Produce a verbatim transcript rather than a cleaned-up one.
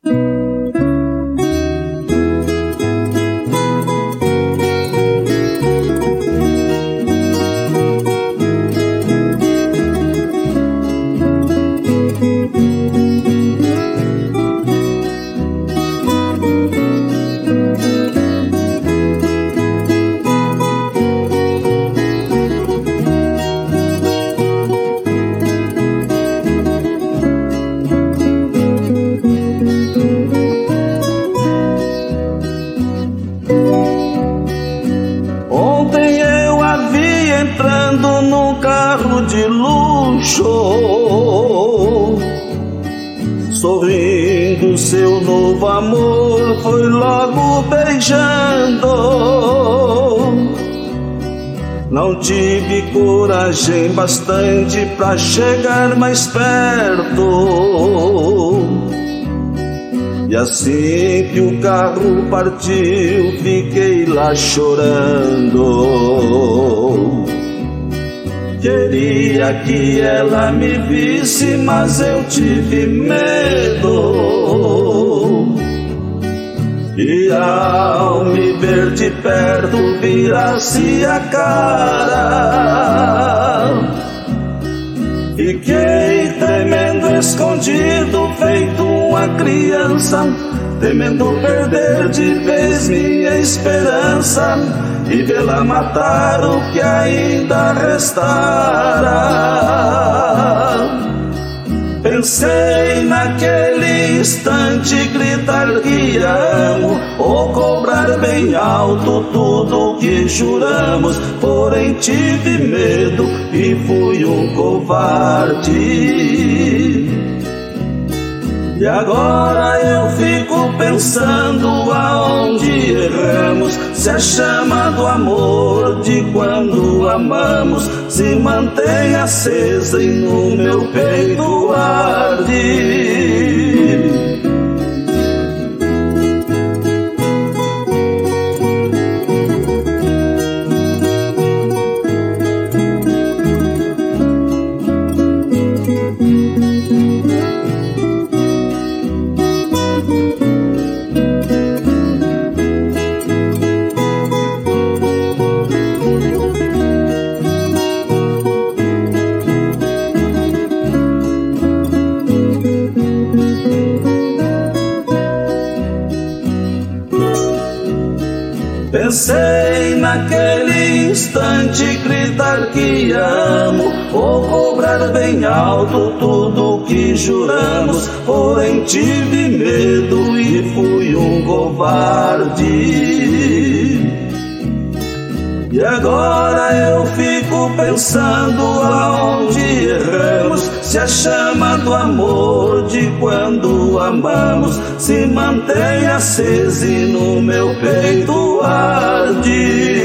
Entrando num carro de luxo, sorrindo, seu novo amor foi logo beijando. Não tive coragem bastante pra chegar mais perto, e assim que o carro partiu, fiquei lá chorando. Queria que ela me visse, mas eu tive medo. E ao me ver de perto, virasse a cara. Fiquei tremendo, escondido, feito uma criança, temendo perder de vez minha esperança e vê-la matar o que ainda restara. Pensei naquele instante gritar que amo, ou cobrar bem alto tudo que juramos, porém tive medo e fui um covarde. E agora eu fico pensando aonde erramos, se a chama do amor de quando amamos se mantém acesa e no meu peito arde. Pensei naquele instante gritar que amo, ou cobrar bem alto tudo que juramos, porém tive medo e fui um covarde. E agora eu fico pensando aonde erramos, se a chama do amor de quando amamos se mantém acesa e no meu peito arde.